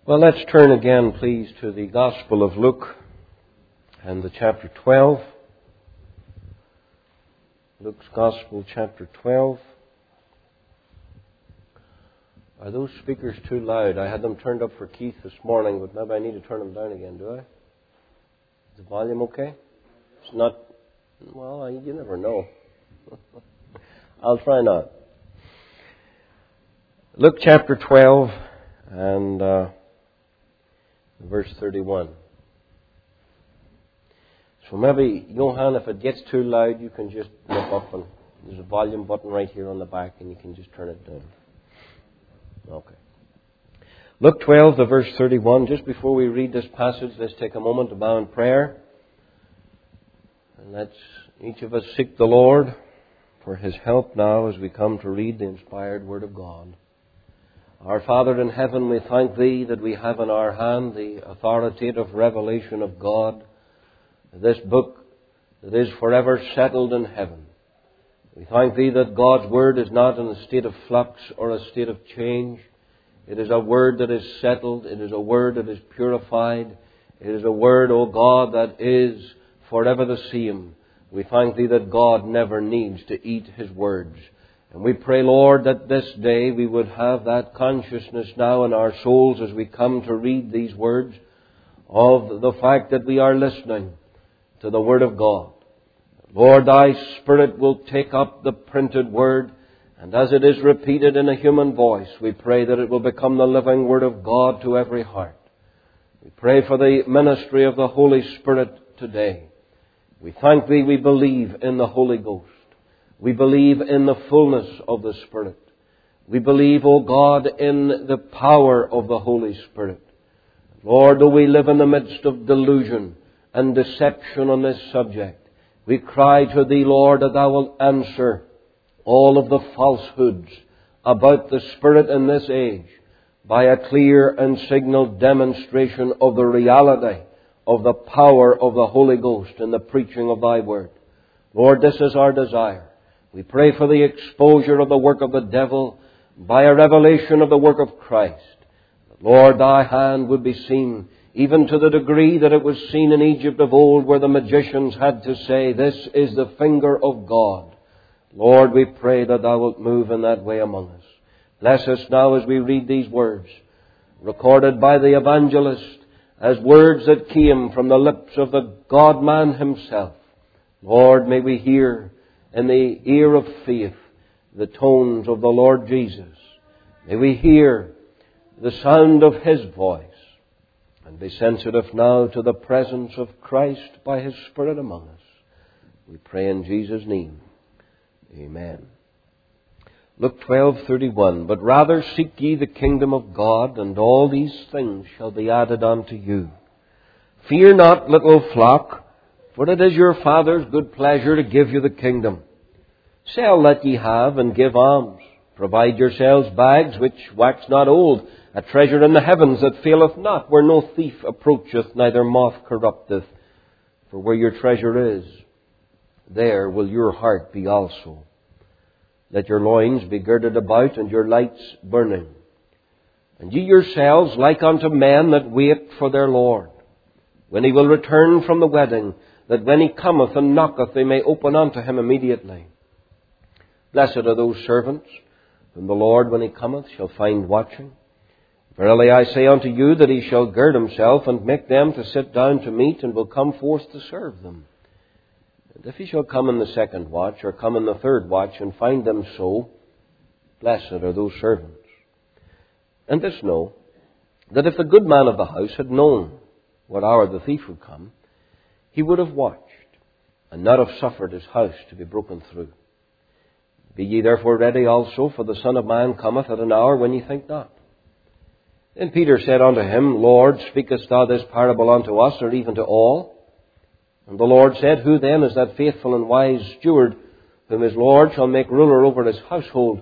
Well, let's turn again, please, to the Gospel of Luke and the chapter 12. Luke's Gospel, chapter 12. Are those speakers too loud? I had them turned up for Keith this morning, but maybe I need to turn them down again, do I? Is the volume okay? It's not... Well, you never know. I'll try not. Luke chapter 12 and verse 31. So maybe, Johan, if it gets too loud, you can just look up and there's a volume button right here on the back and you can just turn it down. Okay. Luke 12 to verse 31. Just before we read this passage, let's take a moment to bow in prayer. And let's each of us seek the Lord for His help now as we come to read the inspired Word of God. Our Father in heaven, we thank Thee that we have in our hand the authoritative revelation of God, this book that is forever settled in heaven. We thank Thee that God's Word is not in a state of flux or a state of change. It is a Word that is settled. It is a Word that is purified. It is a Word, O God, that is forever the same. We thank Thee that God never needs to eat His words. And we pray, Lord, that this day we would have that consciousness now in our souls as we come to read these words of the fact that we are listening to the Word of God. Lord, Thy Spirit will take up the printed Word, and as it is repeated in a human voice, we pray that it will become the living Word of God to every heart. We pray for the ministry of the Holy Spirit today. We thank Thee, we believe in the Holy Ghost. We believe in the fullness of the Spirit. We believe, O God, in the power of the Holy Spirit. Lord, though we live in the midst of delusion and deception on this subject, we cry to Thee, Lord, that Thou wilt answer all of the falsehoods about the Spirit in this age by a clear and signal demonstration of the reality of the power of the Holy Ghost in the preaching of Thy Word. Lord, this is our desire. We pray for the exposure of the work of the devil by a revelation of the work of Christ. Lord, Thy hand would be seen, even to the degree that it was seen in Egypt of old, where the magicians had to say, "This is the finger of God." Lord, we pray that Thou wilt move in that way among us. Bless us now as we read these words, recorded by the evangelist as words that came from the lips of the God-man Himself. Lord, may we hear in the ear of faith the tones of the Lord Jesus. May we hear the sound of His voice and be sensitive now to the presence of Christ by His Spirit among us. We pray in Jesus' name. Amen. Luke 12:31. But rather seek ye the kingdom of God, and all these things shall be added unto you. Fear not, little flock, for it is your Father's good pleasure to give you the kingdom. Sell that ye have, and give alms. Provide yourselves bags which wax not old, a treasure in the heavens that faileth not, where no thief approacheth, neither moth corrupteth. For where your treasure is, there will your heart be also. Let your loins be girded about, and your lights burning. And ye yourselves like unto men that wait for their Lord, when He will return from the wedding, that when He cometh and knocketh, they may open unto Him immediately. Blessed are those servants whom the Lord, when He cometh, shall find watching. Verily I say unto you, that He shall gird Himself, and make them to sit down to meat, and will come forth to serve them. And if He shall come in the second watch, or come in the third watch, and find them so, blessed are those servants. And this know, that if the good man of the house had known what hour the thief would come, he would have watched, and not have suffered his house to be broken through. Be ye therefore ready also, for the Son of Man cometh at an hour when ye think not. Then Peter said unto Him, Lord, speakest Thou this parable unto us, or even to all? And the Lord said, Who then is that faithful and wise steward, whom his Lord shall make ruler over his household,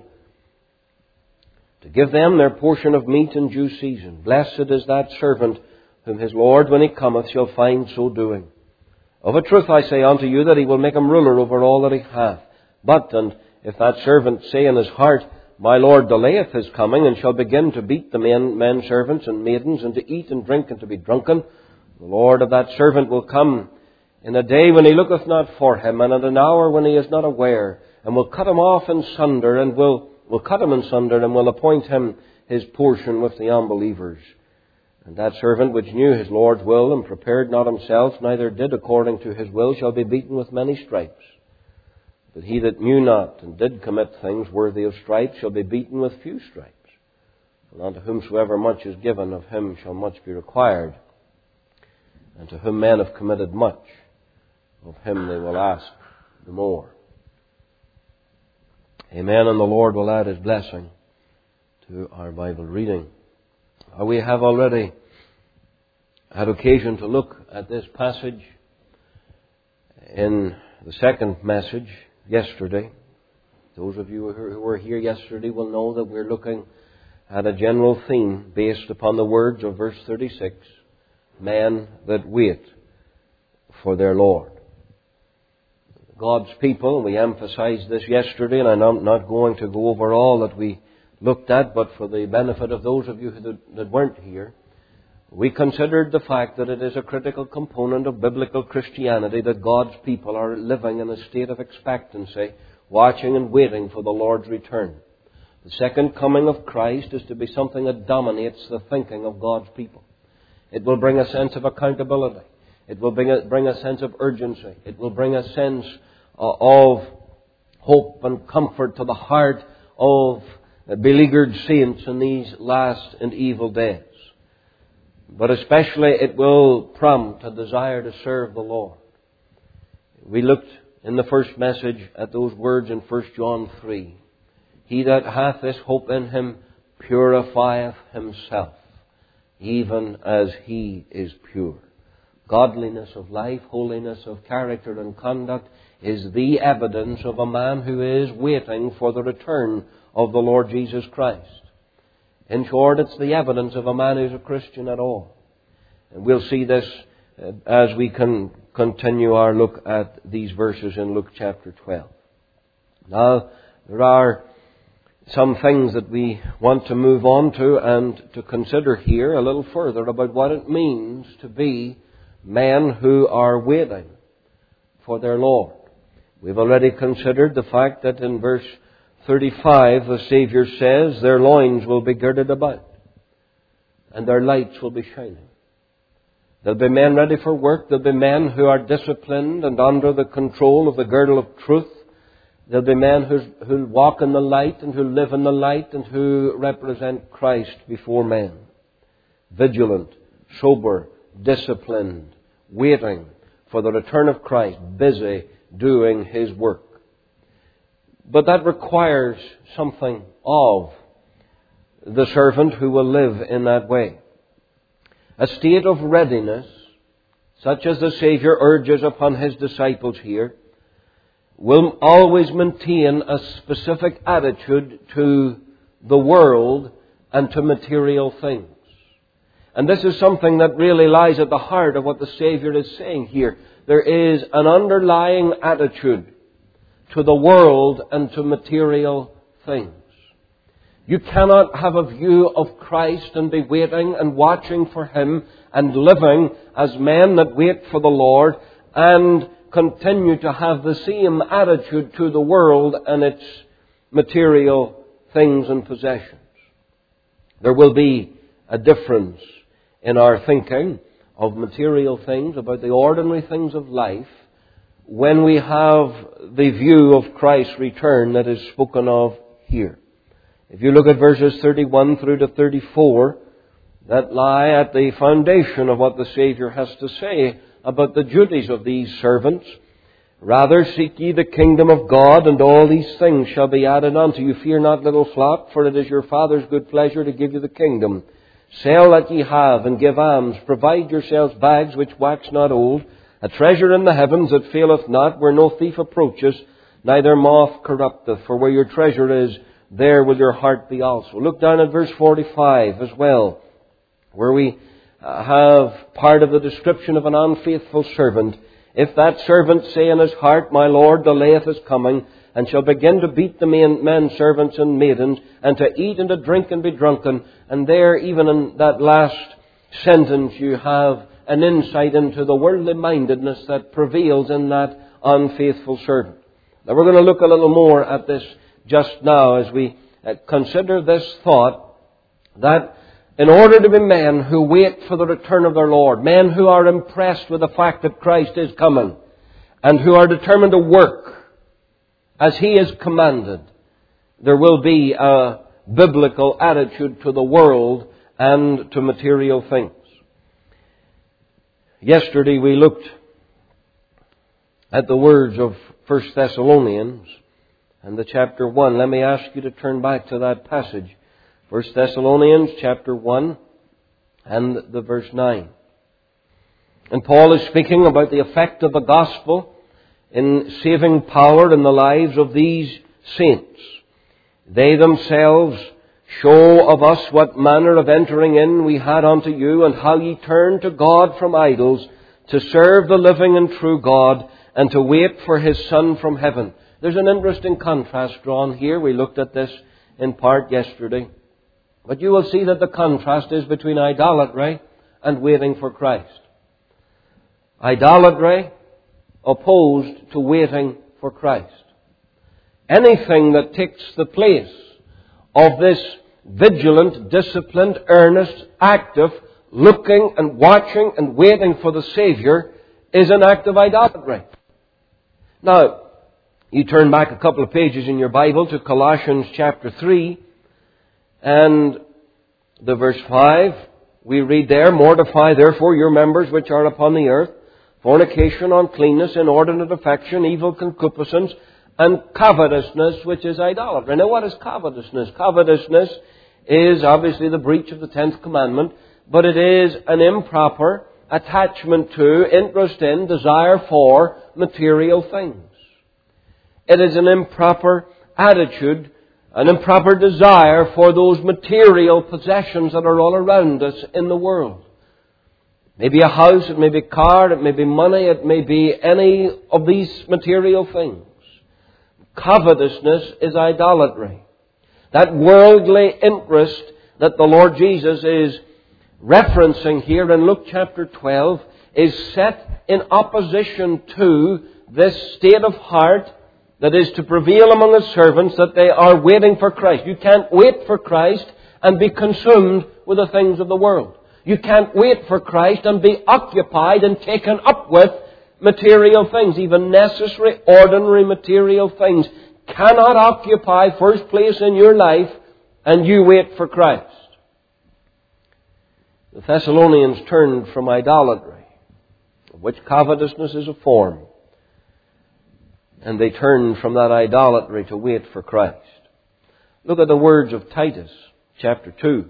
to give them their portion of meat in due season? Blessed is that servant, whom his Lord, when He cometh, shall find so doing. Of a truth I say unto you, that He will make him ruler over all that he hath. But, and if that servant say in his heart, my Lord delayeth his coming, and shall begin to beat the men servants and maidens, and to eat and drink and to be drunken, the Lord of that servant will come in a day when he looketh not for him, and at an hour when he is not aware, and will cut him off in sunder, and will cut him in sunder, and will appoint him his portion with the unbelievers. And that servant which knew his Lord's will, and prepared not himself, neither did according to his will, shall be beaten with many stripes. But he that knew not, and did commit things worthy of stripes, shall be beaten with few stripes. And unto whomsoever much is given, of him shall much be required. And to whom men have committed much, of him they will ask the more. Amen, and the Lord will add his blessing to our Bible reading. We have already had occasion to look at this passage in the second message yesterday. Those of you who were here yesterday will know that we're looking at a general theme based upon the words of verse 36, men that wait for their Lord. God's people, we emphasized this yesterday, and I'm not going to go over all that we looked at, but for the benefit of those of you that weren't here, we considered the fact that it is a critical component of biblical Christianity that God's people are living in a state of expectancy, watching and waiting for the Lord's return. The second coming of Christ is to be something that dominates the thinking of God's people. It will bring a sense of accountability. It will bring a sense of urgency. It will bring a sense of hope and comfort to the heart of beleaguered saints in these last and evil days. But especially it will prompt a desire to serve the Lord. We looked in the first message at those words in 1 John 3. He that hath this hope in him purifieth himself, even as he is pure. Godliness of life, holiness of character and conduct is the evidence of a man who is waiting for the return of the Lord Jesus Christ. In short, it's the evidence of a man who's a Christian at all. And we'll see this as we can continue our look at these verses in Luke chapter 12. Now, there are some things that we want to move on to and to consider here a little further about what it means to be men who are waiting for their Lord. We've already considered the fact that in verse 35 the Saviour says, their loins will be girded about and their lights will be shining. There'll be men ready for work. There'll be men who are disciplined and under the control of the girdle of truth. There'll be men who walk in the light and who live in the light and who represent Christ before men. Vigilant, sober, disciplined, waiting for the return of Christ, busy doing His work. But that requires something of the servant who will live in that way. A state of readiness, such as the Saviour urges upon His disciples here, will always maintain a specific attitude to the world and to material things. And this is something that really lies at the heart of what the Saviour is saying here. There is an underlying attitude to the world and to material things. You cannot have a view of Christ and be waiting and watching for Him and living as men that wait for the Lord and continue to have the same attitude to the world and its material things and possessions. There will be a difference in our thinking of material things, about the ordinary things of life, when we have the view of Christ's return that is spoken of here. If you look at verses 31 through to 34, that lie at the foundation of what the Saviour has to say about the duties of these servants. Rather seek ye the kingdom of God, and all these things shall be added unto you. Fear not, little flock, for it is your Father's good pleasure to give you the kingdom. Sell that ye have, and give alms. Provide yourselves bags which wax not old, a treasure in the heavens that faileth not, where no thief approacheth, neither moth corrupteth. For where your treasure is, there will your heart be also. Look down at verse 45 as well, where we have part of the description of an unfaithful servant. If that servant say in his heart, my Lord delayeth his coming, and shall begin to beat the men servants and maidens, and to eat and to drink and be drunken. And there, even in that last sentence, you have an insight into the worldly mindedness that prevails in that unfaithful servant. Now we're going to look a little more at this just now as we consider this thought that in order to be men who wait for the return of their Lord, men who are impressed with the fact that Christ is coming, and who are determined to work as He is commanded, there will be a biblical attitude to the world and to material things. Yesterday we looked at the words of 1 Thessalonians and the chapter 1. Let me ask you to turn back to that passage. 1 Thessalonians chapter 1 and the verse 9. And Paul is speaking about the effect of the gospel in saving power in the lives of these saints. They themselves show of us what manner of entering in we had unto you, and how ye turned to God from idols, to serve the living and true God, and to wait for His Son from heaven. There's an interesting contrast drawn here. We looked at this in part yesterday. But you will see that the contrast is between idolatry and waiting for Christ. Idolatry opposed to waiting for Christ. Anything that takes the place of this vigilant, disciplined, earnest, active, looking and watching and waiting for the Savior is an act of idolatry. Now, you turn back a couple of pages in your Bible to Colossians chapter 3 and the verse 5. We read there, "Mortify therefore your members which are upon the earth, fornication, uncleanness, inordinate affection, evil concupiscence, and covetousness, which is idolatry." Now, what is covetousness? Covetousness is obviously the breach of the 10th commandment, but it is an improper attachment to, interest in, desire for material things. It is an improper attitude, an improper desire for those material possessions that are all around us in the world. Maybe a house, it may be a car, it may be money, it may be any of these material things. Covetousness is idolatry. That worldly interest that the Lord Jesus is referencing here in Luke chapter 12 is set in opposition to this state of heart that is to prevail among His servants, that they are waiting for Christ. You can't wait for Christ and be consumed with the things of the world. You can't wait for Christ and be occupied and taken up with material things. Even necessary, ordinary material things cannot occupy first place in your life and you wait for Christ. The Thessalonians turned from idolatry, of which covetousness is a form, and they turned from that idolatry to wait for Christ. Look at the words of Titus, chapter 2,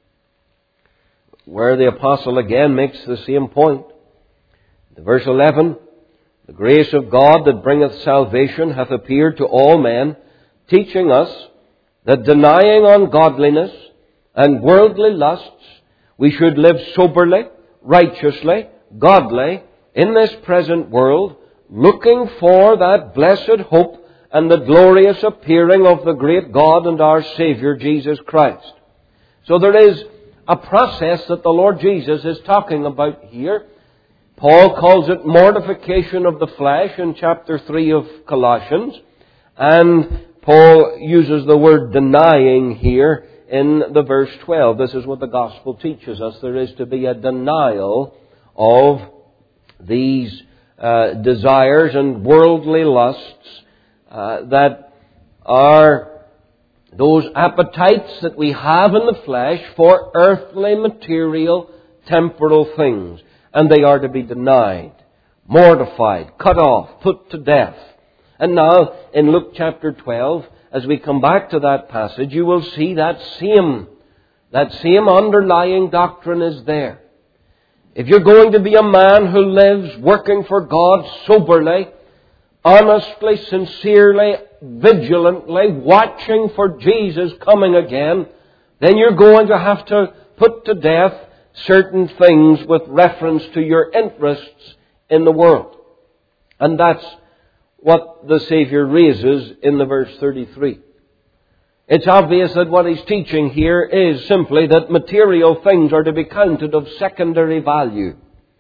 where the apostle again makes the same point. In verse 11, "The grace of God that bringeth salvation hath appeared to all men, teaching us that denying ungodliness and worldly lusts, we should live soberly, righteously, godly in this present world, looking for that blessed hope and the glorious appearing of the great God and our Savior Jesus Christ." So there is a process that the Lord Jesus is talking about here. Paul calls it mortification of the flesh in chapter 3 of Colossians, and Paul uses the word denying here in the verse 12. This is what the gospel teaches us. There is to be a denial of these desires and worldly lusts that are those appetites that we have in the flesh for earthly, material, temporal things. And they are to be denied, mortified, cut off, put to death. And now, in Luke chapter 12, as we come back to that passage, you will see that same underlying doctrine is there. If you're going to be a man who lives working for God soberly, honestly, sincerely, vigilantly, watching for Jesus coming again, then you're going to have to put to death certain things with reference to your interests in the world. And that's what the Savior raises in the verse 33. It's obvious that what he's teaching here is simply that material things are to be counted of secondary value.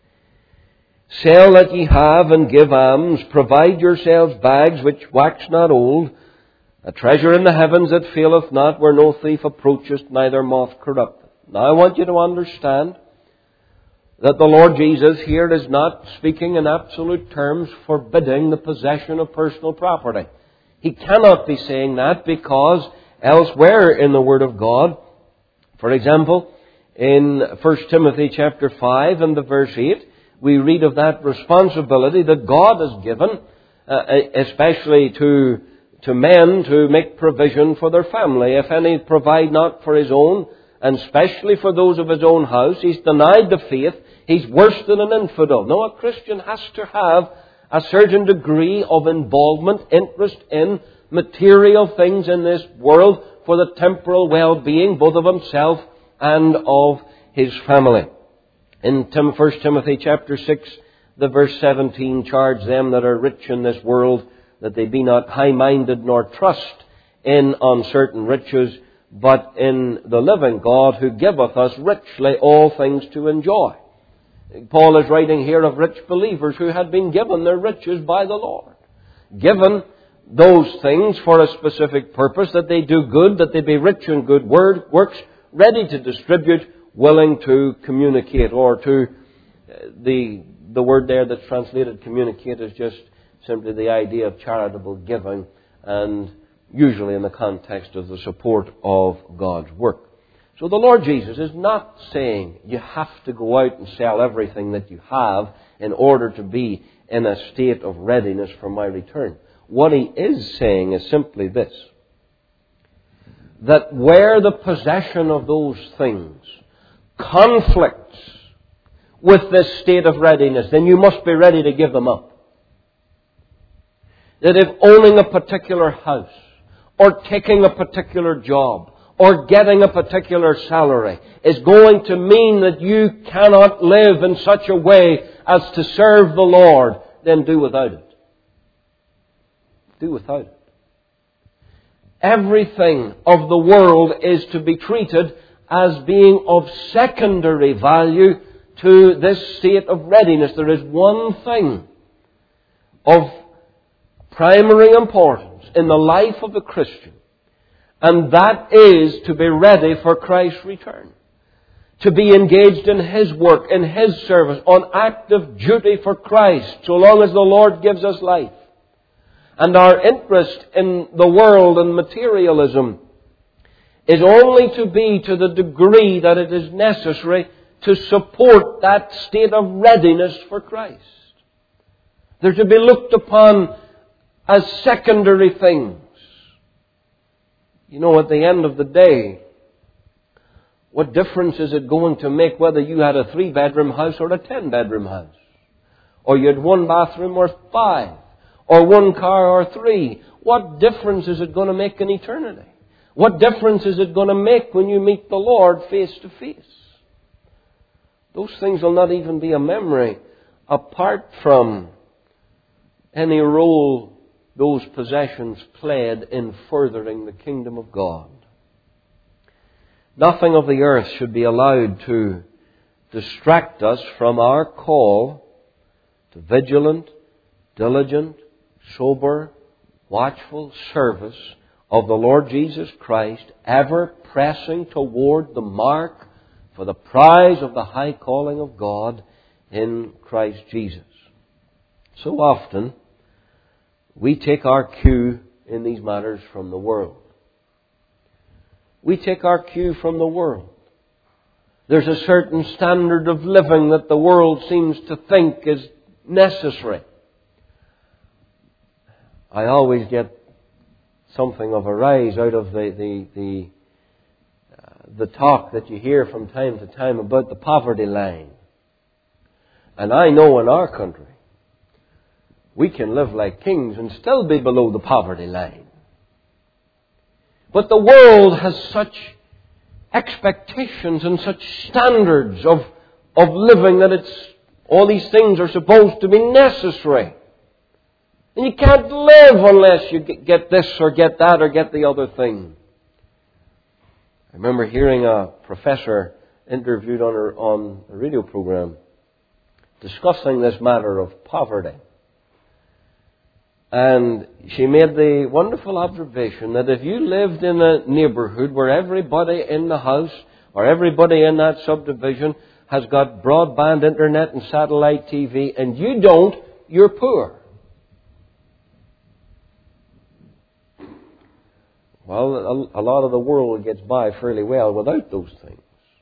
Sell that ye have and give alms. Provide yourselves bags which wax not old, a treasure in the heavens that faileth not, where no thief approacheth, neither moth corrupteth. Now I want you to understand that the Lord Jesus here is not speaking in absolute terms forbidding the possession of personal property. He cannot be saying that, because elsewhere in the Word of God, for example, in 1 Timothy chapter 5 and the verse 8, we read of that responsibility that God has given, especially to men, to make provision for their family. If any provide not for his own, and especially for those of his own house, he's denied the faith. He's worse than an infidel. No, a Christian has to have a certain degree of involvement, interest in material things in this world for the temporal well-being, both of himself and of his family. In 1 Timothy chapter 6, the verse 17, charge them that are rich in this world, that they be not high-minded, nor trust in uncertain riches, but in the living God, who giveth us richly all things to enjoy. Paul is writing here of rich believers who had been given their riches by the Lord. Given those things for a specific purpose, that they do good, that they be rich in good works, ready to distribute, willing to communicate, or to the word there that's translated communicate is just simply the idea of charitable giving, and usually in the context of the support of God's work. So the Lord Jesus is not saying you have to go out and sell everything that you have in order to be in a state of readiness for my return. What he is saying is simply this: that where the possession of those things conflicts with this state of readiness, then you must be ready to give them up. That if owning a particular house, or taking a particular job, or getting a particular salary is going to mean that you cannot live in such a way as to serve the Lord, then do without it. Do without it. Everything of the world is to be treated as being of secondary value to this state of readiness. There is one thing of primary importance in the life of a Christian, and that is to be ready for Christ's return. To be engaged in His work, in His service, on active duty for Christ, so long as the Lord gives us life. And our interest in the world and materialism is only to be to the degree that it is necessary to support that state of readiness for Christ. They're to be looked upon as secondary things. You know, at the end of the day, what difference is it going to make whether you had a 3-bedroom house or a 10-bedroom house? Or you had 1 bathroom or 5? Or 1 car or 3? What difference is it going to make in eternity? What difference is it going to make when you meet the Lord face to face? Those things will not even be a memory apart from any role those possessions played in furthering the kingdom of God. Nothing of the earth should be allowed to distract us from our call to vigilant, diligent, sober, watchful service of the Lord Jesus Christ, ever pressing toward the mark for the prize of the high calling of God in Christ Jesus. So often, we take our cue in these matters from the world. We take our cue from the world. There's a certain standard of living that the world seems to think is necessary. I always get something of a rise out of the talk that you hear from time to time about the poverty line. And I know in our country, we can live like kings and still be below the poverty line. But the world has such expectations and such standards of living that all these things are supposed to be necessary. And you can't live unless you get this or get that or get the other thing. I remember hearing a professor interviewed on a radio program discussing this matter of poverty. And she made the wonderful observation that if you lived in a neighbourhood where everybody in the house or everybody in that subdivision has got broadband internet and satellite TV and you don't, you're poor. Well, a lot of the world gets by fairly well without those things.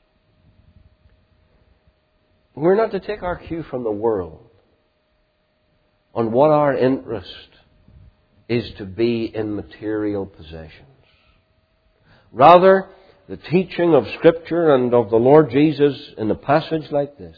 We're not to take our cue from the world on what our interest is to be in material possessions. Rather, the teaching of Scripture and of the Lord Jesus in a passage like this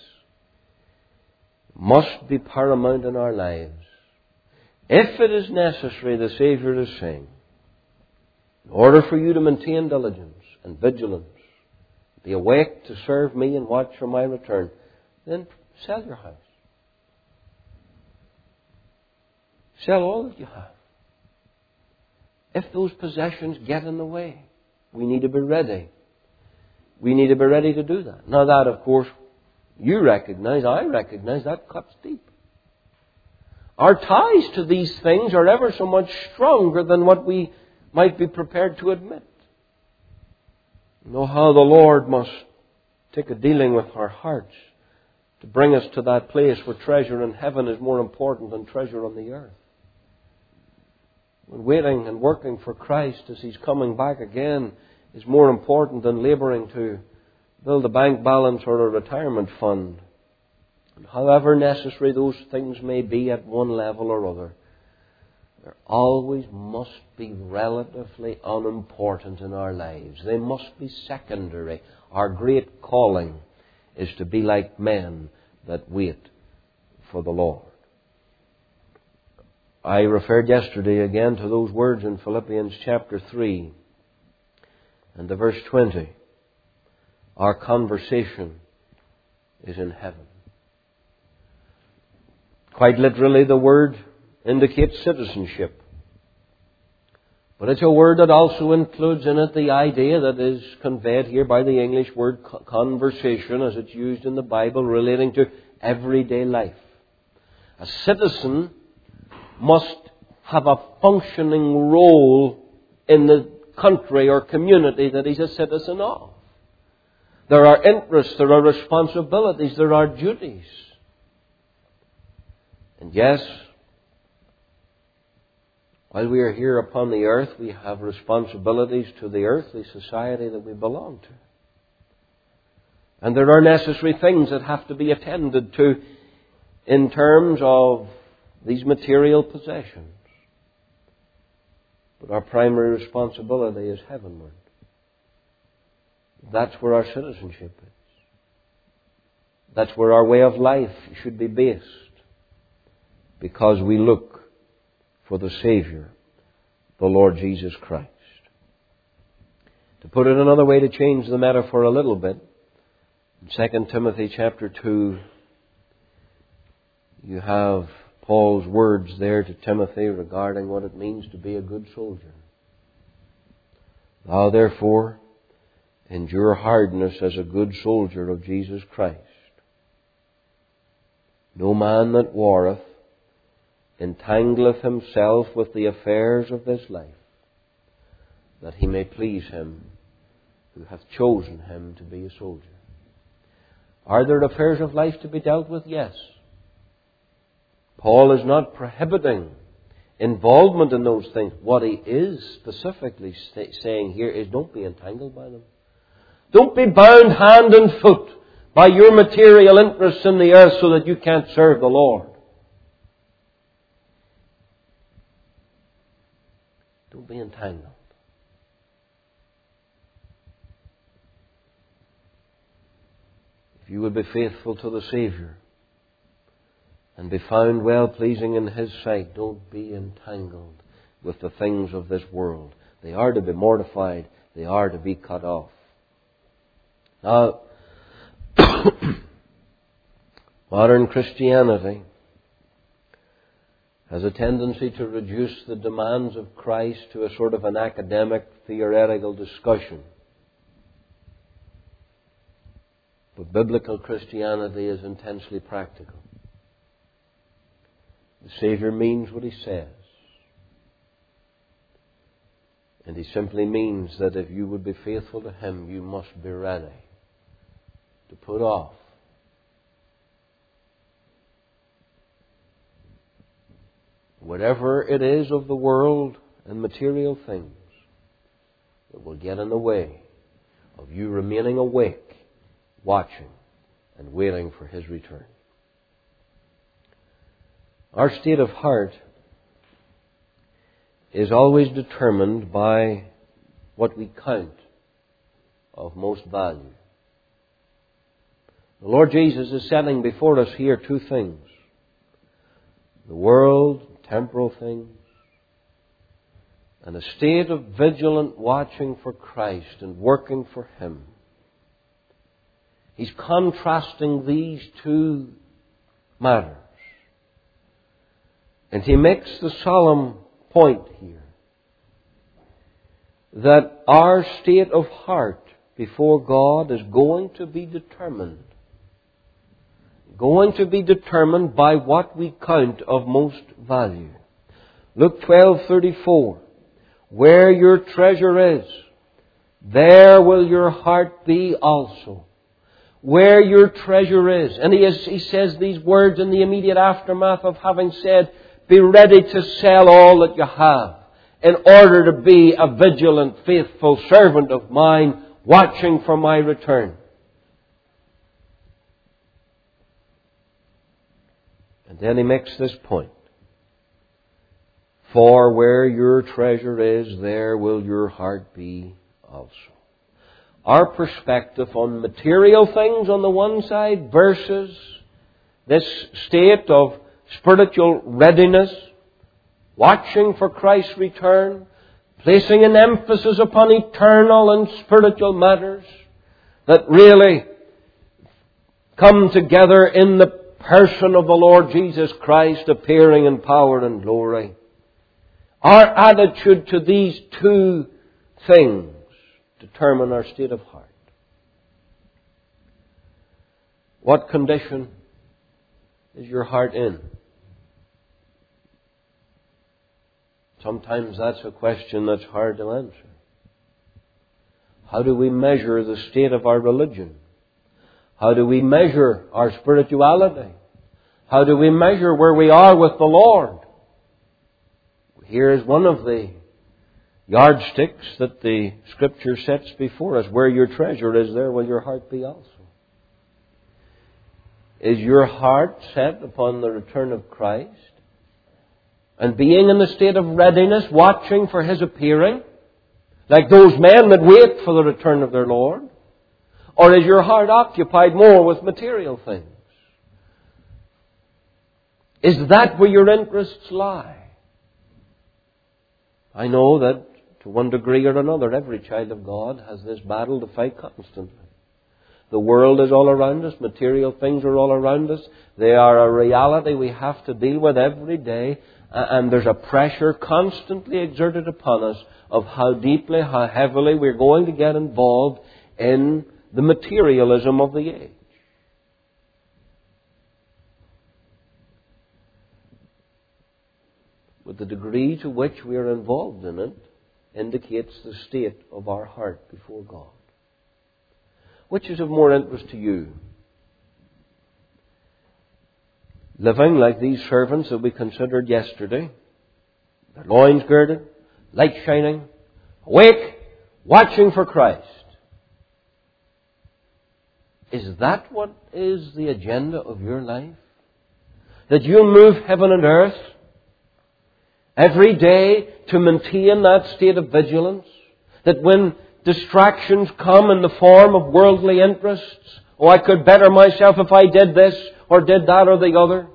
must be paramount in our lives. If it is necessary, the Saviour is saying, in order for you to maintain diligence and vigilance, be awake to serve me and watch for my return, then sell your house. Sell all that you have. If those possessions get in the way, we need to be ready. We need to be ready to do that. Now that, of course, you recognize, I recognize, that cuts deep. Our ties to these things are ever so much stronger than what we might be prepared to admit. You know how the Lord must take a dealing with our hearts to bring us to that place where treasure in heaven is more important than treasure on the earth. When waiting and working for Christ as He's coming back again is more important than labouring to build a bank balance or a retirement fund. And however necessary those things may be at one level or other, they always must be relatively unimportant in our lives. They must be secondary. Our great calling is to be like men that wait for the Lord. I referred yesterday again to those words in Philippians chapter 3 and the verse 20. Our conversation is in heaven. Quite literally, the word indicates citizenship. But it's a word that also includes in it the idea that is conveyed here by the English word conversation as it's used in the Bible relating to everyday life. A citizen must have a functioning role in the country or community that he's a citizen of. There are interests, there are responsibilities, there are duties. And yes, while we are here upon the earth, we have responsibilities to the earthly society that we belong to. And there are necessary things that have to be attended to in terms of these material possessions. But our primary responsibility is heavenward. That's where our citizenship is. That's where our way of life should be based. Because we look for the Savior, the Lord Jesus Christ. To put it another way, to change the metaphor a little bit, in 2 Timothy chapter 2, you have Paul's words there to Timothy regarding what it means to be a good soldier. Thou therefore endure hardness as a good soldier of Jesus Christ. No man that warreth entangleth himself with the affairs of this life, that he may please him who hath chosen him to be a soldier. Are there affairs of life to be dealt with? Yes. Paul is not prohibiting involvement in those things. What he is specifically saying here is don't be entangled by them. Don't be bound hand and foot by your material interests in the earth so that you can't serve the Lord. Don't be entangled. If you would be faithful to the Savior and be found well-pleasing in His sight, don't be entangled with the things of this world. They are to be mortified. They are to be cut off. Now, modern Christianity has a tendency to reduce the demands of Christ to a sort of an academic, theoretical discussion. But biblical Christianity is intensely practical. The Savior means what He says. And He simply means that if you would be faithful to Him, you must be ready to put off whatever it is of the world and material things that will get in the way of you remaining awake, watching, and waiting for His return. Our state of heart is always determined by what we count of most value. The Lord Jesus is setting before us here two things: the world, temporal things, and a state of vigilant watching for Christ and working for Him. He's contrasting these two matters. And He makes the solemn point here that our state of heart before God is going to be determined by what we count of most value. Luke 12:34. Where your treasure is, there will your heart be also. Where your treasure is. And he says these words in the immediate aftermath of having said, be ready to sell all that you have in order to be a vigilant, faithful servant of mine, watching for my return. And then he makes this point. For where your treasure is, there will your heart be also. Our perspective on material things on the one side versus this state of spiritual readiness, watching for Christ's return, placing an emphasis upon eternal and spiritual matters that really come together in the person of the Lord Jesus Christ appearing in power and glory. Our attitude to these two things determine our state of heart. What condition is your heart in? Sometimes that's a question that's hard to answer. How do we measure the state of our religion? How do we measure our spirituality? How do we measure where we are with the Lord? Here is one of the yardsticks that the Scripture sets before us. Where your treasure is, there will your heart be also. Is your heart set upon the return of Christ and being in the state of readiness, watching for His appearing, like those men that wait for the return of their Lord? Or is your heart occupied more with material things? Is that where your interests lie? I know that to one degree or another, every child of God has this battle to fight constantly. The world is all around us. Material things are all around us. They are a reality we have to deal with every day. And there's a pressure constantly exerted upon us of how deeply, how heavily we're going to get involved in the materialism of the age. But the degree to which we are involved in it indicates the state of our heart before God. Which is of more interest to you? Living like these servants that we considered yesterday, their loins girded, light shining, awake, watching for Christ. Is that what is the agenda of your life? That you'll move heaven and earth every day to maintain that state of vigilance? That when distractions come in the form of worldly interests, oh, I could better myself if I did this or did that or the other.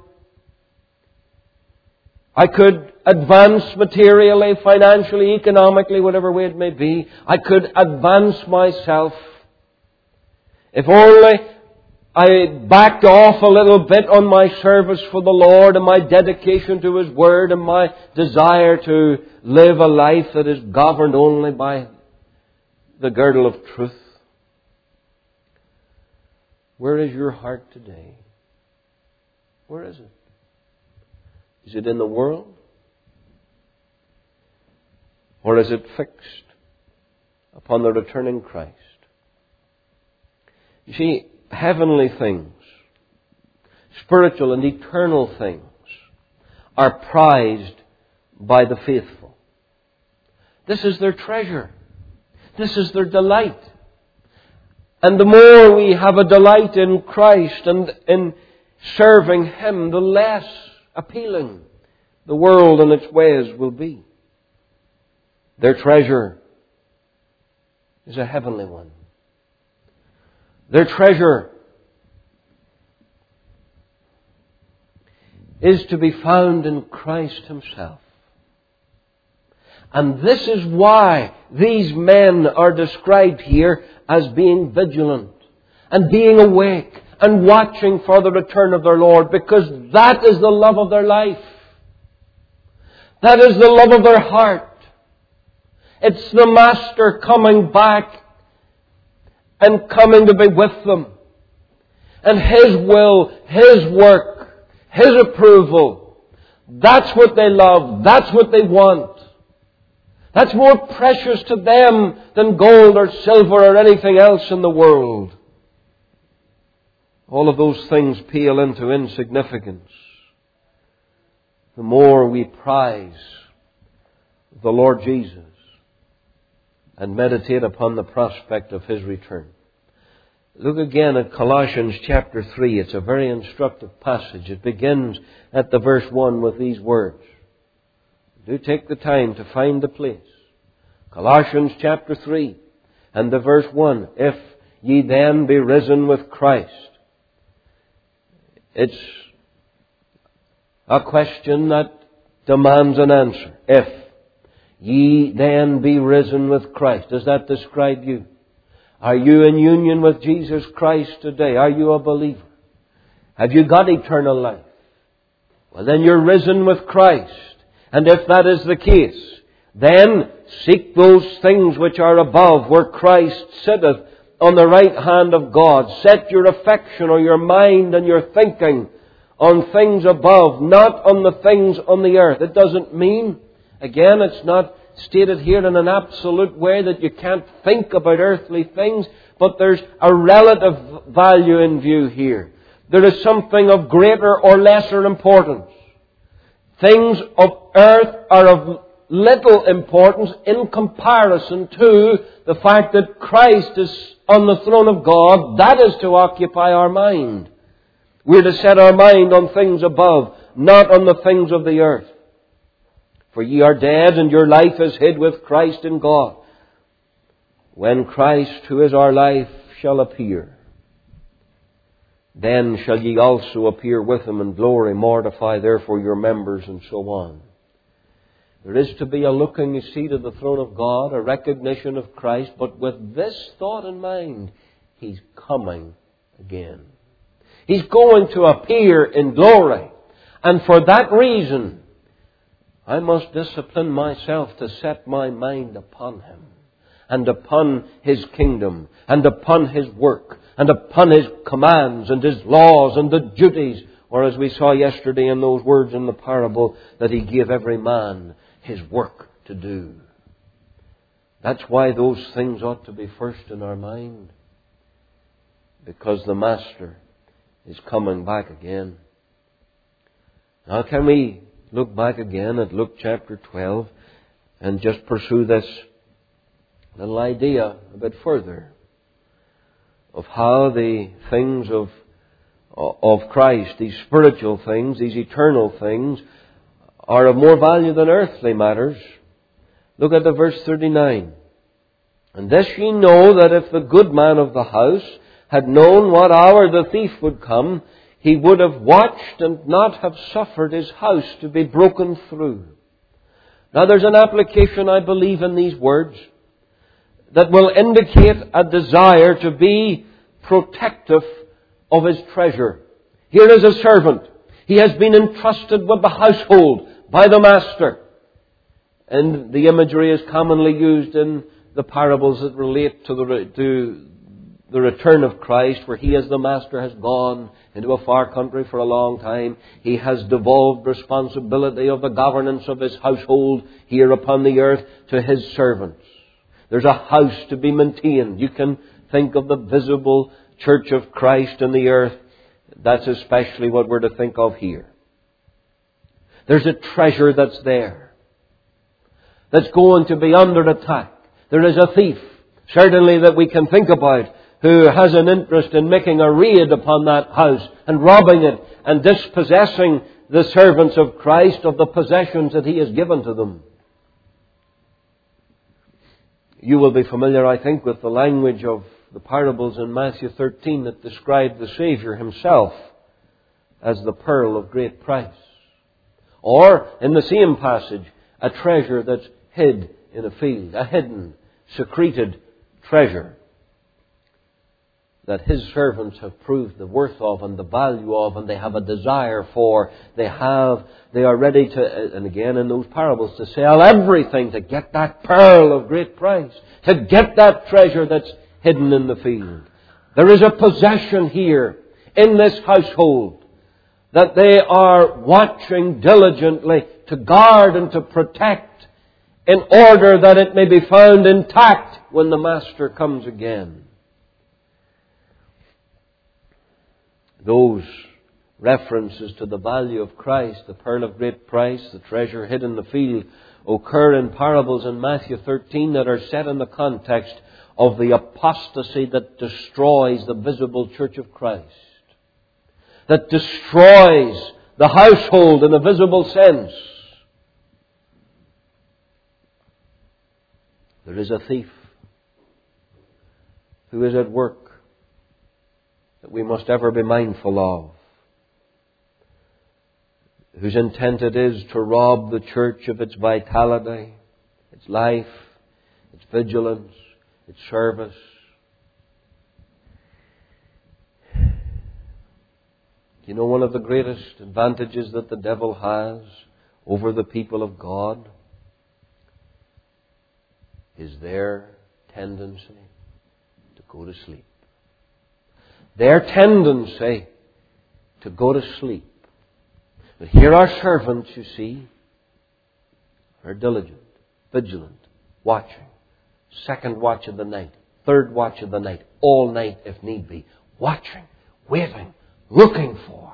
I could advance materially, financially, economically, whatever way it may be. I could advance myself if only I backed off a little bit on my service for the Lord and my dedication to His Word and my desire to live a life that is governed only by the girdle of truth. Where is your heart today? Where is it? Is it in the world? Or is it fixed upon the returning Christ? You see, heavenly things, spiritual and eternal things, are prized by the faithful. This is their treasure. This is their delight. And the more we have a delight in Christ and in serving Him, the less appealing the world and its ways will be. Their treasure is a heavenly one. Their treasure is to be found in Christ Himself. And this is why these men are described here as being vigilant and being awake and watching for the return of their Lord, because that is the love of their life. That is the love of their heart. It's the Master coming back and coming to be with them. And His will, His work, His approval. That's what they love. That's what they want. That's more precious to them than gold or silver or anything else in the world. All of those things pale into insignificance the more we prize the Lord Jesus and meditate upon the prospect of His return. Look again at Colossians chapter 3. It's a very instructive passage. It begins at the verse 1 with these words. Do take the time to find the place. Colossians chapter 3 and the verse 1. If ye then be risen with Christ. It's a question that demands an answer. If ye then be risen with Christ. Does that describe you? Are you in union with Jesus Christ today? Are you a believer? Have you got eternal life? Well, then you're risen with Christ. And if that is the case, then seek those things which are above, where Christ sitteth on the right hand of God. Set your affection or your mind and your thinking on things above, not on the things on the earth. It doesn't mean, again, it's not stated here in an absolute way that you can't think about earthly things, but there's a relative value in view here. There is something of greater or lesser importance. Things of earth are of little importance in comparison to the fact that Christ is on the throne of God. That is to occupy our mind. We're to set our mind on things above, not on the things of the earth. For ye are dead, and your life is hid with Christ in God. When Christ, who is our life, shall appear, then shall ye also appear with Him in glory. Mortify therefore your members, and so on. There is to be a looking, you see, to the throne of God, a recognition of Christ, but with this thought in mind, He's coming again. He's going to appear in glory. And for that reason, I must discipline myself to set my mind upon Him, and upon His kingdom, and upon His work, and upon His commands, and His laws, and the duties, or as we saw yesterday in those words in the parable, that He gave every man his work to do. That's why those things ought to be first in our mind, because the Master is coming back again. Now, can we look back again at Luke chapter 12 and just pursue this little idea a bit further of how the things of Christ, these spiritual things, these eternal things, are of more value than earthly matters. Look at the verse 39. And this ye know, that if the good man of the house had known what hour the thief would come, he would have watched and not have suffered his house to be broken through. Now there's an application, I believe, in these words that will indicate a desire to be protective of His treasure. Here is a servant. He has been entrusted with the household by the master. And the imagery is commonly used in the parables that relate to the return of Christ, where He as the master has gone into a far country for a long time. He has devolved responsibility of the governance of His household here upon the earth to His servants. There's a house to be maintained. You can think of the visible church of Christ in the earth. That's especially what we're to think of here. There's a treasure that's there, that's going to be under attack. There is a thief, certainly, that we can think about, who has an interest in making a raid upon that house and robbing it and dispossessing the servants of Christ of the possessions that He has given to them. You will be familiar, I think, with the language of the parables in Matthew 13 that describe the Saviour Himself as the pearl of great price. Or, in the same passage, a treasure that's hid in a field, a hidden, secreted treasure that His servants have proved the worth of and the value of, and they have a desire for. They are ready to, and again in those parables, to sell everything to get that pearl of great price, to get that treasure that's hidden in the field. There is a possession here in this household that they are watching diligently to guard and to protect, in order that it may be found intact when the Master comes again. Those references to the value of Christ, the pearl of great price, the treasure hid in the field, occur in parables in Matthew 13 that are set in the context of the apostasy that destroys the visible church of Christ, that destroys the household in a visible sense. There is a thief who is at work that we must ever be mindful of, whose intent it is to rob the church of its vitality, its life, its vigilance, its service. You know, one of the greatest advantages that the devil has over the people of God is their tendency to go to sleep. Their tendency to go to sleep. But here are servants, you see, are diligent, vigilant, watching. Second watch of the night, third watch of the night, all night if need be. Watching, waiting, looking for.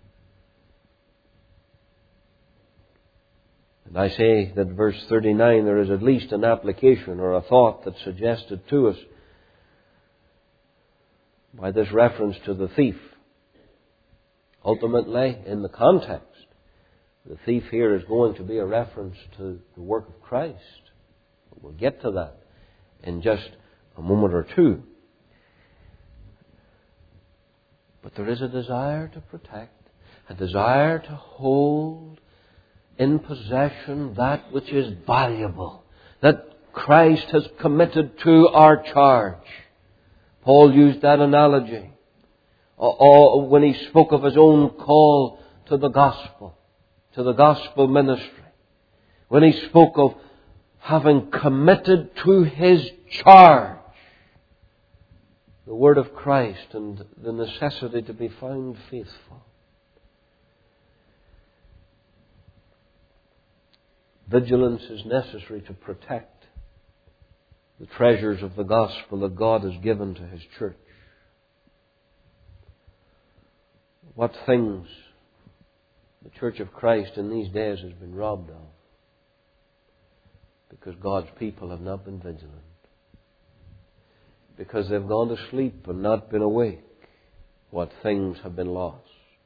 And I say that verse 39, there is at least an application or a thought that's suggested to us by this reference to the thief. Ultimately, in the context, the thief here is going to be a reference to the work of Christ. We'll get to that in just a moment or two. But there is a desire to protect, a desire to hold in possession that which is valuable, that Christ has committed to our charge. Paul used that analogy when he spoke of his own call to the gospel ministry. When he spoke of having committed to his charge the word of Christ and the necessity to be found faithful. Vigilance is necessary to protect the treasures of the gospel that God has given to His church. What things the Church of Christ in these days has been robbed of because God's people have not been vigilant, because they've gone to sleep and not been awake. What things have been lost.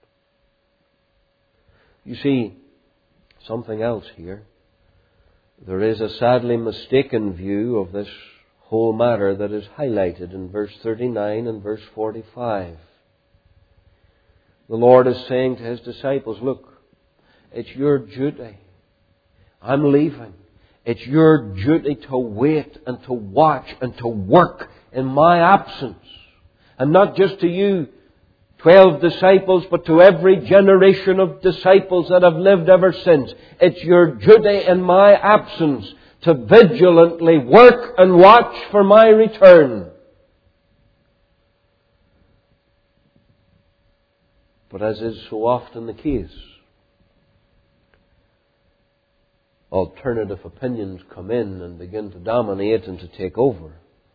You see, something else here. There is a sadly mistaken view of this whole matter that is highlighted in verse 39 and verse 45. The Lord is saying to His disciples, look, it's your duty. I'm leaving. It's your duty to wait and to watch and to work in my absence. And not just to you 12 disciples, but to every generation of disciples that have lived ever since. It's your duty in my absence to vigilantly work and watch for my return. But as is so often the case, alternative opinions come in and begin to dominate and to take over.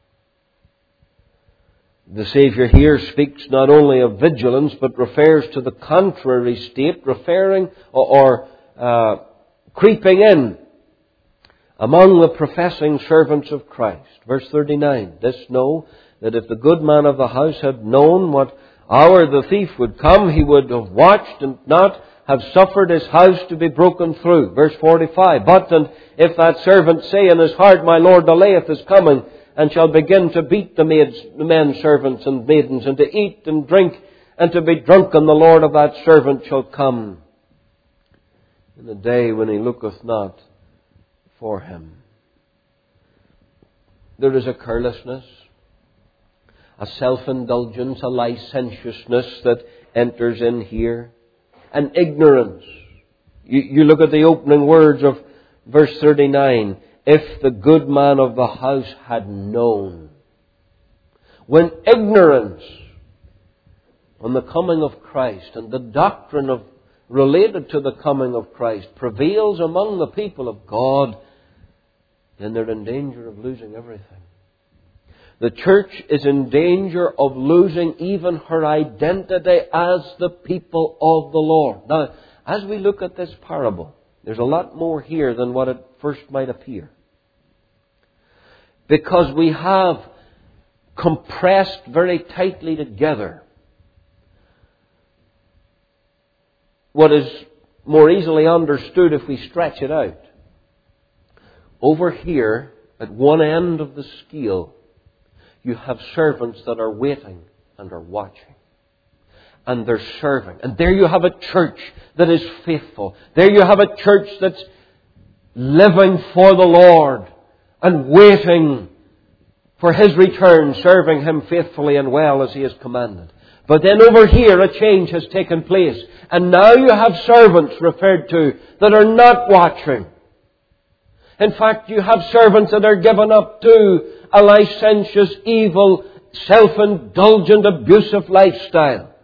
The Saviour here speaks not only of vigilance, but refers to the contrary state, referring or creeping in among the professing servants of Christ. Verse 39, this know, that if the good man of the house had known what hour the thief would come, he would have watched and not have suffered his house to be broken through. Verse 45, but and if that servant say in his heart, my Lord delayeth his coming, and shall begin to beat the men servants and maidens, and to eat and drink, and to be drunken, the Lord of that servant shall come in the day when he looketh not for him. There is a carelessness, a self-indulgence, a licentiousness that enters in here, an ignorance. You look at the opening words of verse 39, if the good man of the house had known. When ignorance on the coming of Christ and the doctrine related to the coming of Christ prevails among the people of God, then they're in danger of losing everything. The church is in danger of losing even her identity as the people of the Lord. Now, as we look at this parable, there's a lot more here than what at first might appear. Because we have compressed very tightly together what is more easily understood if we stretch it out. Over here, at one end of the scale, you have servants that are waiting and are watching. And they're serving. And there you have a church that is faithful. There you have a church that's living for the Lord and waiting for His return, serving Him faithfully and well as He has commanded. But then over here a change has taken place. And now you have servants referred to that are not watching. In fact, you have servants that are given up to a licentious, evil, self-indulgent, abusive lifestyle.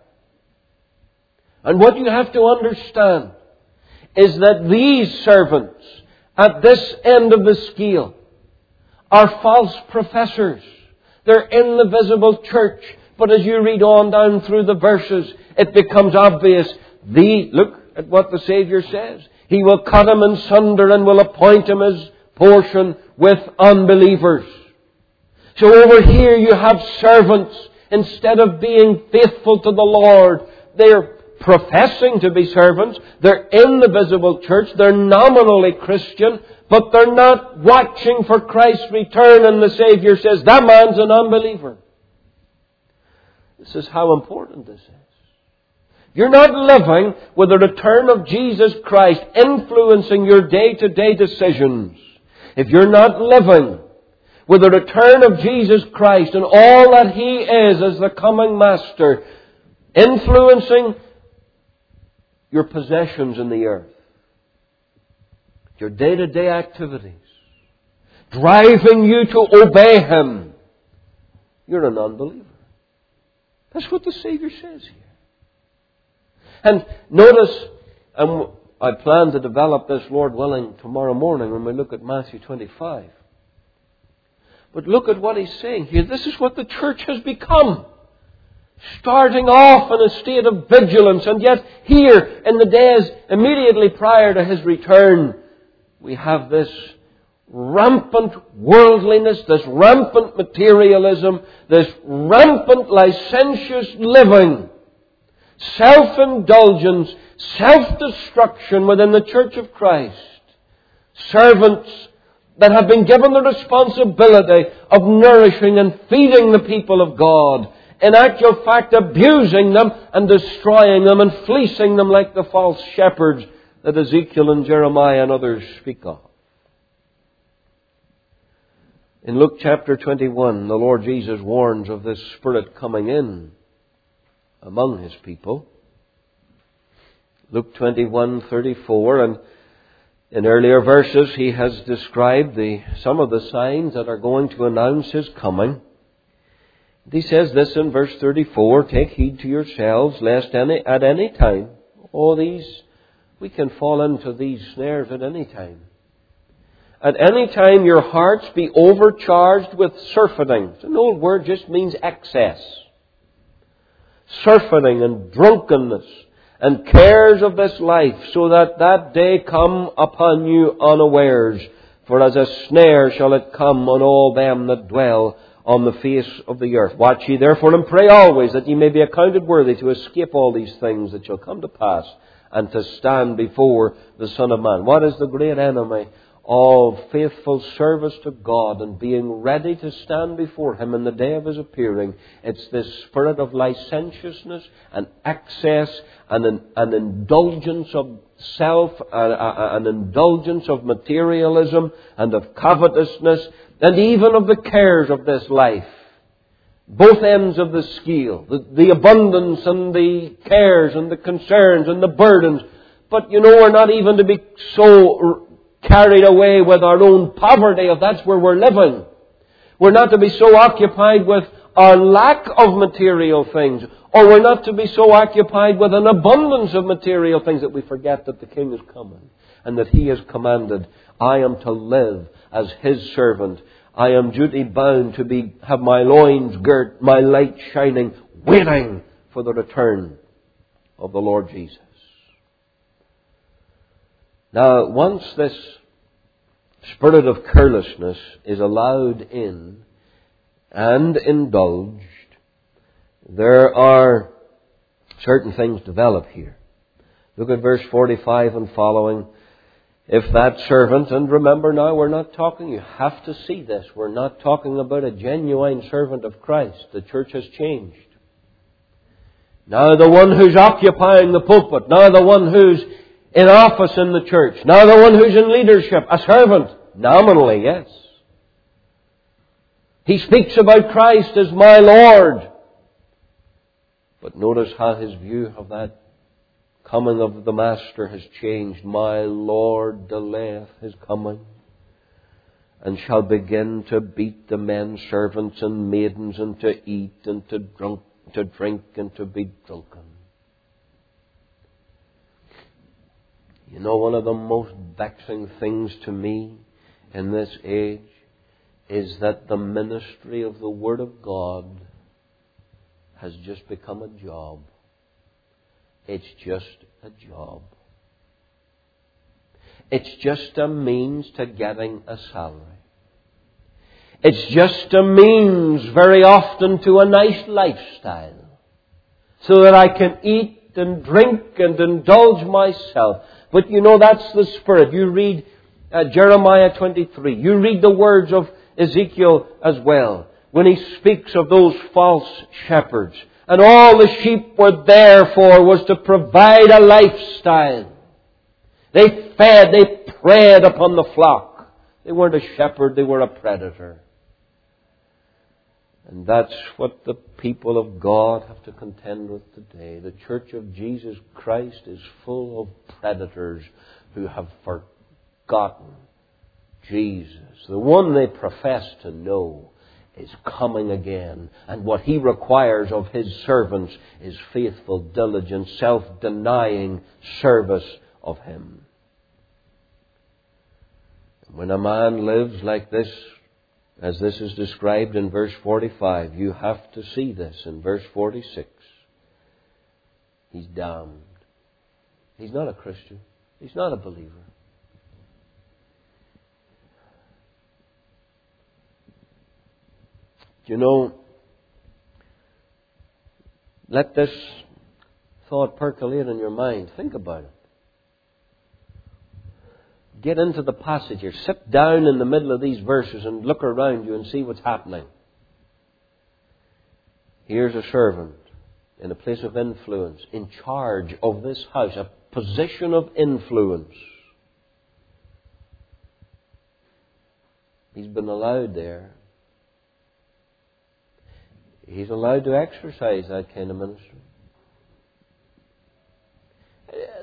And what you have to understand is that these servants at this end of the scale are false professors. They're in the visible church. But as you read on down through the verses, it becomes obvious. Look at what the Saviour says. He will cut him in sunder and will appoint him his portion with unbelievers. So over here you have servants. Instead of being faithful to the Lord, they're professing to be servants. They're in the visible church. They're nominally Christian, but they're not watching for Christ's return. And the Saviour says, that man's an unbeliever. This is how important this is. You're not living with the return of Jesus Christ influencing your day-to-day decisions. If you're not living with the return of Jesus Christ and all that He is as the coming Master, influencing your possessions in the earth, your day-to-day activities, driving you to obey Him, you're an unbeliever. That's what the Saviour says here. And notice, and I plan to develop this, Lord willing, tomorrow morning when we look at Matthew 25. But look at what He's saying here. This is what the church has become. Starting off in a state of vigilance, and yet here in the days immediately prior to His return, we have this rampant worldliness, this rampant materialism, this rampant licentious living, self-indulgence, self-destruction within the Church of Christ. Servants that have been given the responsibility of nourishing and feeding the people of God, in actual fact abusing them and destroying them and fleecing them like the false shepherds that Ezekiel and Jeremiah and others speak of. In Luke chapter 21, the Lord Jesus warns of this Spirit coming in among His people. Luke 21:34, and in earlier verses He has described some of the signs that are going to announce His coming. He says this in verse 34, "Take heed to yourselves, lest at any time," we can fall into these snares at any time. "At any time your hearts be overcharged with surfeiting." It's an old word, just means excess. Surfeiting and drunkenness and cares of this life, so that day come upon you unawares. For as a snare shall it come on all them that dwell on the face of the earth. Watch ye therefore and pray always, that ye may be accounted worthy to escape all these things that shall come to pass, and to stand before the Son of Man. What is the great enemy of faithful service to God and being ready to stand before Him in the day of His appearing? It's this spirit of licentiousness and excess and an indulgence of self, an indulgence of materialism and of covetousness, and even of the cares of this life. Both ends of the scale. The abundance and the cares and the concerns and the burdens. But we're not even to be so carried away with our own poverty, if that's where we're living. We're not to be so occupied with our lack of material things, or we're not to be so occupied with an abundance of material things that we forget that the King is coming and that He has commanded, "I am to live as His servant. I am duty bound to have my loins girt, my light shining, waiting for the return of the Lord Jesus." Now, once this spirit of carelessness is allowed in and indulged, there are certain things develop here. Look at verse 45 and following. "If that servant," and remember now, we're not talking, you have to see this, we're not talking about a genuine servant of Christ. The church has changed. Now the one who's occupying the pulpit, now the one who's in office in the church, now the one who's in leadership, a servant, nominally, yes. He speaks about Christ as my Lord. But notice how his view of that coming of the Master has changed. "My Lord delayeth His coming, and shall begin to beat the men servants and maidens, and to eat and to drink and to be drunken." One of the most vexing things to me in this age is that the ministry of the Word of God has just become a job. It's just a job. It's just a means to getting a salary. It's just a means very often to a nice lifestyle, so that I can eat and drink and indulge myself. But that's the spirit. You read Jeremiah 23. You read the words of Ezekiel as well, when he speaks of those false shepherds. And all the sheep were there for was to provide a lifestyle. They fed, they preyed upon the flock. They weren't a shepherd, they were a predator. And that's what the people of God have to contend with today. The Church of Jesus Christ is full of predators who have forgotten Jesus. The one they profess to know is coming again. And what He requires of His servants is faithful, diligent, self-denying service of Him. When a man lives like this, as this is described in verse 45, you have to see this in verse 46. He's damned. He's not a Christian. He's not a believer. Let this thought percolate in your mind. Think about it. Get into the passage here. Sit down in the middle of these verses and look around you and see what's happening. Here's a servant in a place of influence, in charge of this house, a position of influence. He's been allowed there. He's allowed to exercise that kind of ministry.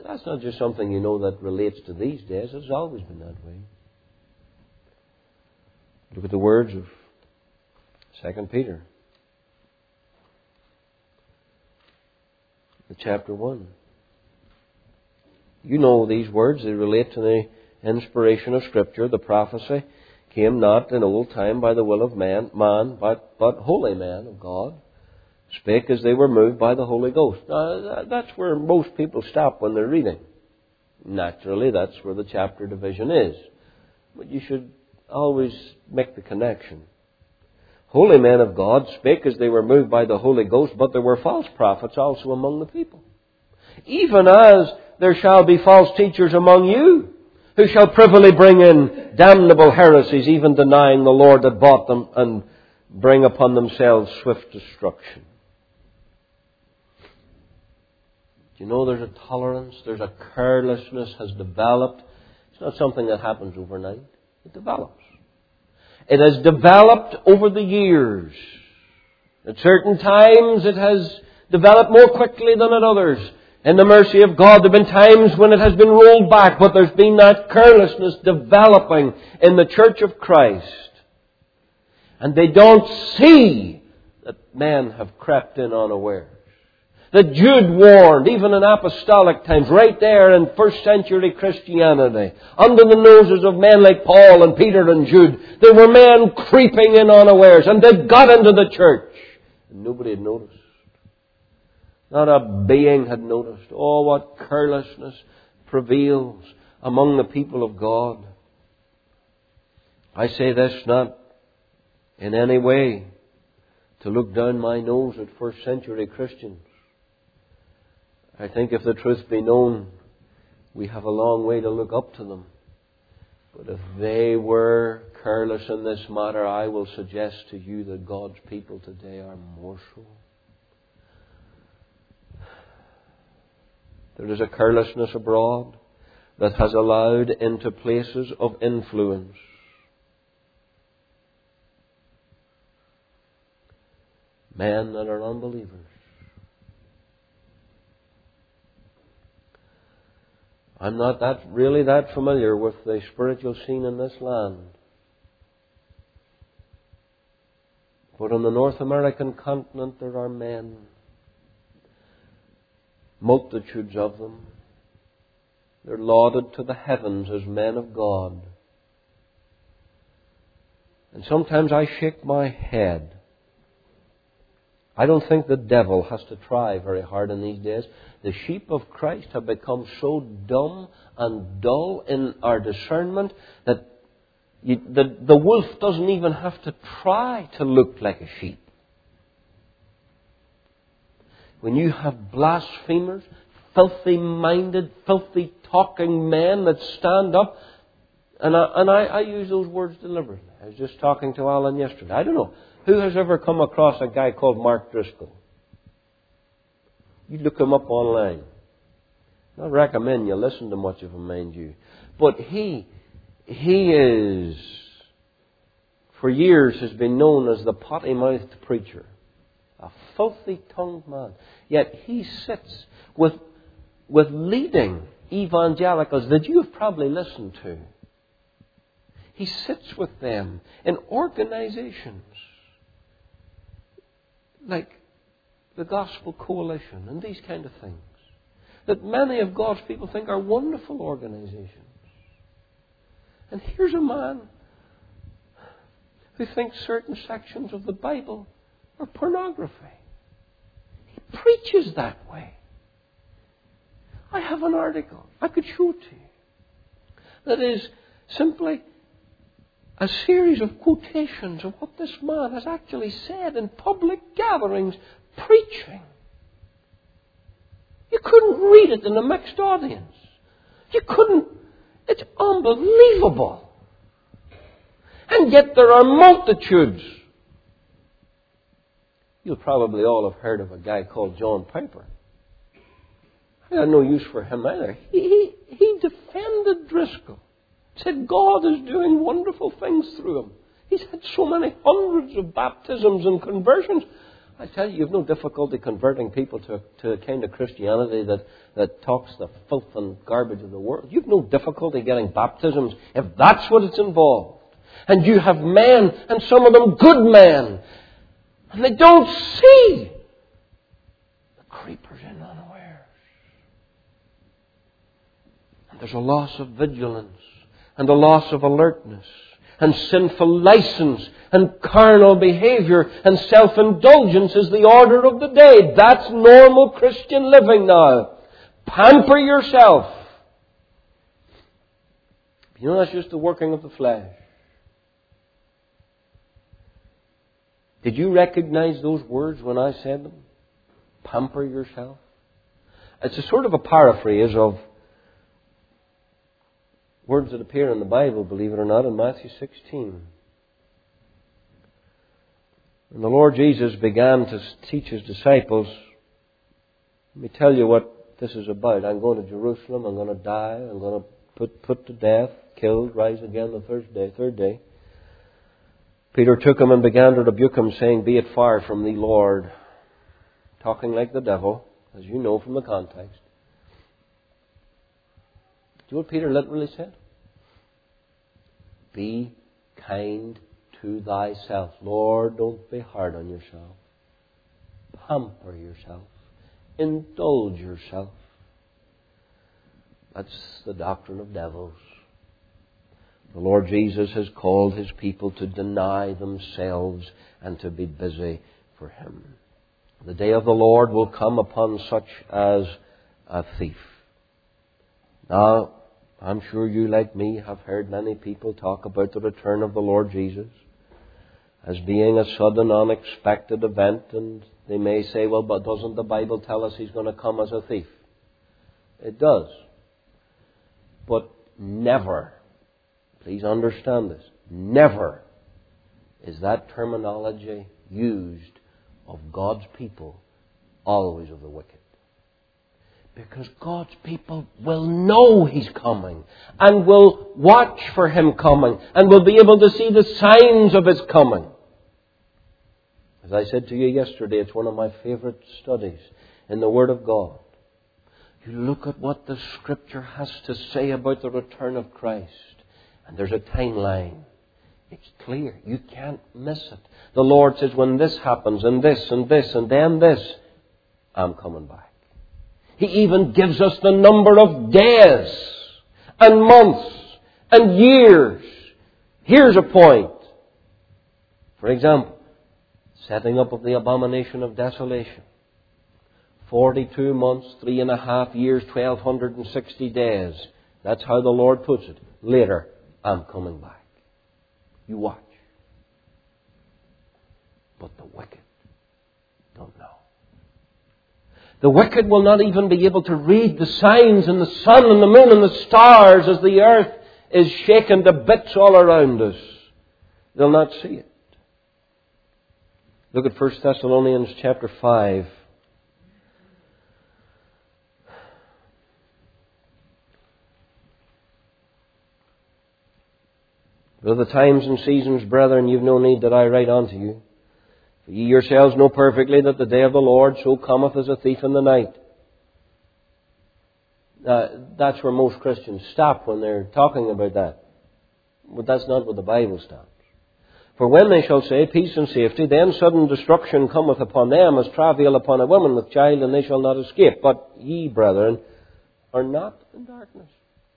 That's not just something that relates to these days. It's always been that way. Look at the words of 2 Peter. Chapter 1. You know these words. They relate to the inspiration of Scripture. The prophecy came not in old time by the will of man, but holy men of God spake as they were moved by the Holy Ghost. Now, that's where most people stop when they're reading. Naturally, that's where the chapter division is. But you should always make the connection. Holy men of God spake as they were moved by the Holy Ghost, but there were false prophets also among the people. Even as there shall be false teachers among you, who shall privily bring in damnable heresies, even denying the Lord that bought them, and bring upon themselves swift destruction. Do you know there's a tolerance, there's a carelessness has developed. It's not something that happens overnight. It develops. It has developed over the years. At certain times it has developed more quickly than at others. In the mercy of God, there have been times when it has been rolled back, but there's been that carelessness developing in the Church of Christ. And they don't see that men have crept in unawares. That Jude warned, even in apostolic times, right there in first century Christianity, under the noses of men like Paul and Peter and Jude, there were men creeping in unawares, and they got into the church. And nobody had noticed. Not a being had noticed. Oh, what carelessness prevails among the people of God. I say this not in any way to look down my nose at first century Christians. I think if the truth be known, we have a long way to look up to them. But if they were careless in this matter, I will suggest to you that God's people today are more so. There is a carelessness abroad that has allowed into places of influence men that are unbelievers. I'm not really that familiar with the spiritual scene in this land. But on the North American continent there are men, multitudes of them. They're lauded to the heavens as men of God. And sometimes I shake my head. I don't think the devil has to try very hard in these days. The sheep of Christ have become so dumb and dull in our discernment that the wolf doesn't even have to try to look like a sheep. When you have blasphemers, filthy-minded, filthy-talking men that stand up, and I use those words deliberately. I was just talking to Alan yesterday. I don't know. Who has ever come across a guy called Mark Driscoll? You look him up online. I recommend you listen to much of him, mind you. But he is, for years, has been known as the potty-mouthed preacher. A filthy-tongued man. Yet he sits with leading evangelicals that you have probably listened to. He sits with them in organizations like the Gospel Coalition and these kind of things that many of God's people think are wonderful organizations. And here's a man who thinks certain sections of the Bible are pornography. He preaches that way. I have an article I could show to you that is simply a series of quotations of what this man has actually said in public gatherings, preaching. You couldn't read it in a mixed audience. You couldn't. It's unbelievable. And yet there are multitudes. You'll probably all have heard of a guy called John Piper. I got no use for him either. He defended Driscoll. Said God is doing wonderful things through him. He's had so many hundreds of baptisms and conversions. I tell you, you've no difficulty converting people to a kind of Christianity that talks the filth and garbage of the world. You've no difficulty getting baptisms if that's what it's involved. And you have men, and some of them good men, and they don't see the creepers in unawares. And there's a loss of vigilance, and a loss of alertness, and sinful license, and carnal behavior, and self-indulgence is the order of the day. That's normal Christian living now. Pamper yourself. You know, that's just the working of the flesh. Did you recognize those words when I said them? Pamper yourself. It's a sort of a paraphrase of words that appear in the Bible, believe it or not, in Matthew 16. When the Lord Jesus began to teach His disciples, let me tell you what this is about. I'm going to Jerusalem, I'm going to die, I'm going to put to death, killed, rise again the third day. Peter took him and began to rebuke him, saying, "Be it far from thee, Lord." Talking like the devil, as you know from the context. Do you know what Peter literally said? Be kind to thyself. Lord, don't be hard on yourself. Pamper yourself. Indulge yourself. That's the doctrine of devils. The Lord Jesus has called His people to deny themselves and to be busy for Him. The day of the Lord will come upon such as a thief. Now, I'm sure you, like me, have heard many people talk about the return of the Lord Jesus as being a sudden, unexpected event, and they may say, well, but doesn't the Bible tell us He's going to come as a thief? It does. But never, please understand this, never is that terminology used of God's people, always of the wicked. Because God's people will know He's coming and will watch for Him coming and will be able to see the signs of His coming. As I said to you yesterday, it's one of my favorite studies in the Word of God. You look at what the Scripture has to say about the return of Christ, and there's a timeline. It's clear. You can't miss it. The Lord says, when this happens, and this, and this, and then this, I'm coming back. He even gives us the number of days, and months, and years. Here's a point. For example, setting up of the abomination of desolation. 42 months, 3.5 years, 1,260 days. That's how the Lord puts it. Later, I'm coming back. You watch. But the wicked don't know. The wicked will not even be able to read the signs in the sun and the moon and the stars as the earth is shaken to bits all around us. They'll not see it. Look at 1 Thessalonians chapter 5. Though the times and seasons, brethren, you've no need that I write unto you. For ye yourselves know perfectly that the day of the Lord so cometh as a thief in the night. That's where most Christians stop when they're talking about that. But that's not what the Bible stops. For when they shall say, peace and safety, then sudden destruction cometh upon them as travail upon a woman with child, and they shall not escape. But ye, brethren, are not in darkness,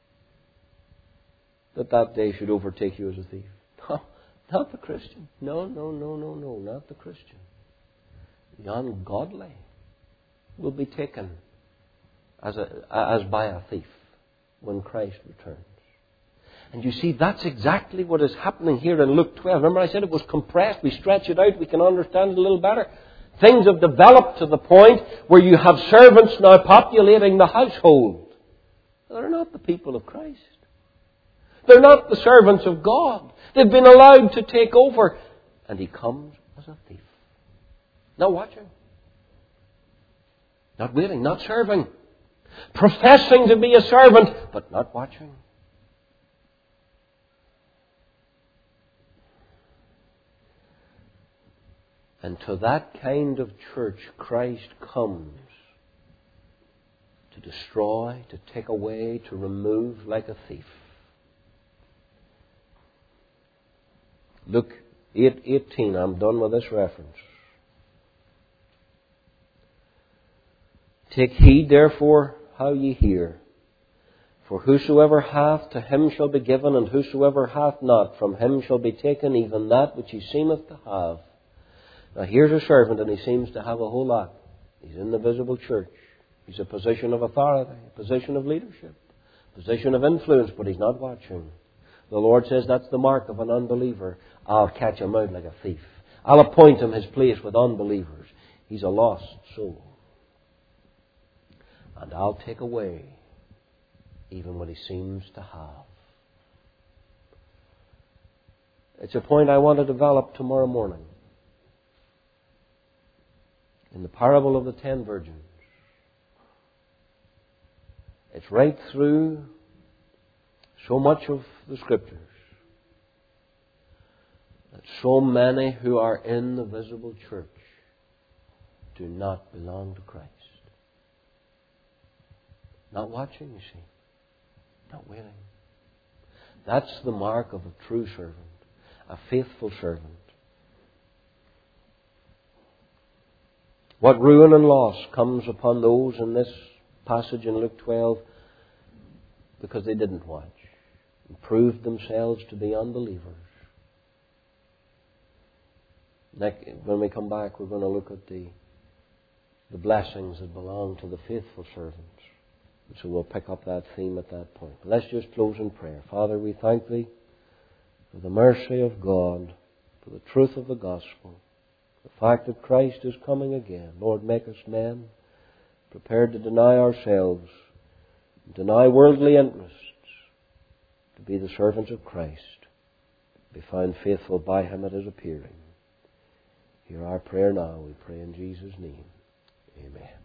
that day should overtake you as a thief. No, not the Christian. No, not the Christian. The ungodly will be taken as by a thief when Christ returns. And you see, that's exactly what is happening here in Luke 12. Remember I said it was compressed. We stretch it out, we can understand it a little better. Things have developed to the point where you have servants now populating the household. They're not the people of Christ. They're not the servants of God. They've been allowed to take over. And He comes as a thief. Not watching. Not waiting. Not serving. Professing to be a servant, but not watching. And to that kind of church, Christ comes to destroy, to take away, to remove like a thief. Luke 8:18. I'm done with this reference. Take heed, therefore, how ye hear. For whosoever hath, to him shall be given, and whosoever hath not, from him shall be taken even that which he seemeth to have. Now here's a servant, and he seems to have a whole lot. He's in the visible church. He's a position of authority, a position of leadership, a position of influence, but he's not watching. The Lord says that's the mark of an unbeliever. I'll catch him out like a thief. I'll appoint him his place with unbelievers. He's a lost soul. And I'll take away even what he seems to have. It's a point I want to develop tomorrow morning. In the parable of the 10 virgins. It's right through so much of the Scriptures that so many who are in the visible church do not belong to Christ. Not watching, you see. Not waiting. That's the mark of a true servant, a faithful servant. What ruin and loss comes upon those in this passage in Luke 12 because they didn't watch and proved themselves to be unbelievers. When we come back, we're going to look at the blessings that belong to the faithful servants. So we'll pick up that theme at that point. But let's just close in prayer. Father, we thank Thee for the mercy of God, for the truth of the gospel, the fact that Christ is coming again. Lord, make us men prepared to deny ourselves, deny worldly interests, to be the servants of Christ, be found faithful by Him at His appearing. Hear our prayer now, we pray in Jesus' name. Amen.